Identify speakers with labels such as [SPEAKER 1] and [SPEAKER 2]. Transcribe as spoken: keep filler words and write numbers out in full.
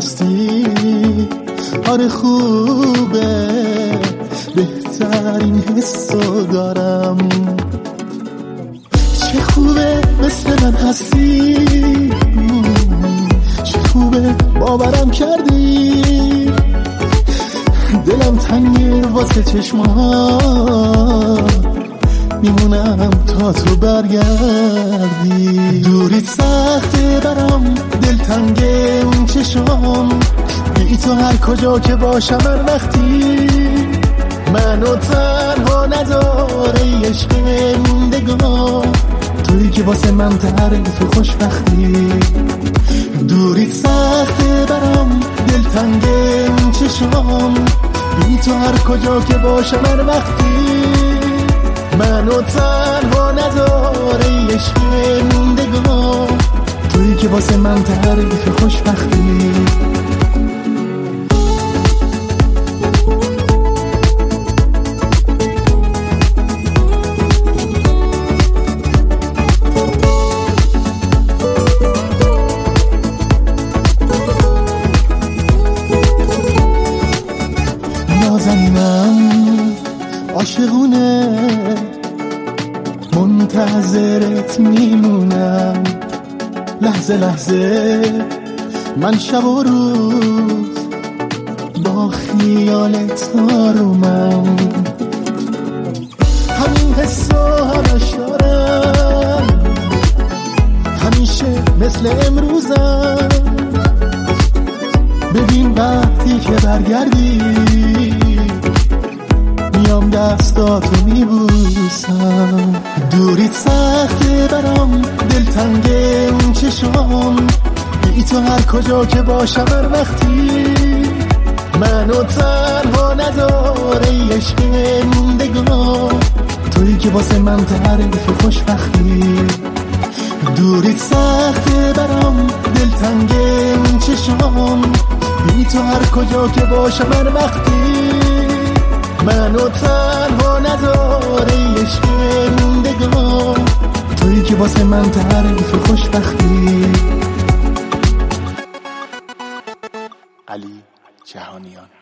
[SPEAKER 1] هستی. آره خوبه، بهترین حسو دارم. چه خوبه مثل من هستی، چه خوبه باورم کردی. دلم تنگه واسه چشمات، میمونم تا تو برگردی. دوریت سخته برام، دل تنگه اون چشام. بی تو هر کجا که باشم هر وقتی منو تنها نداره عشق موندگار. تویی که واسه من تعریف خوشبختی. دوریت سخته برام، دل تنگه اون چشام. بی تو هر کجا که باشم هر وقتی منو تنها نداره عشق موندگار. تویی که واسه من تعریف خوشبختی. نازنینم عاشقونه، منتظرت میمونم. لحظه لحظه من شب و روز با خیالت آرومم. همین حسو همش دارم، همیشه مثل امروزم. ببین وقتی که برگردی میام دستاتو میبوسم. دوریت سخته برام، دل تنگه اون چشام. بی تو هر کجا که باشم هر وقتی منو تنها نداره عشق موندگار. تویی که واسه من تعریف خوشبختی. دوریت سخته برام، دل تنگه اون چشام. بی تو هر کجا که باشم هر وقتی منو تنها نداره عشق موندگار. تویی که واسه من تعریف خوشبختی.
[SPEAKER 2] علی جهانیان.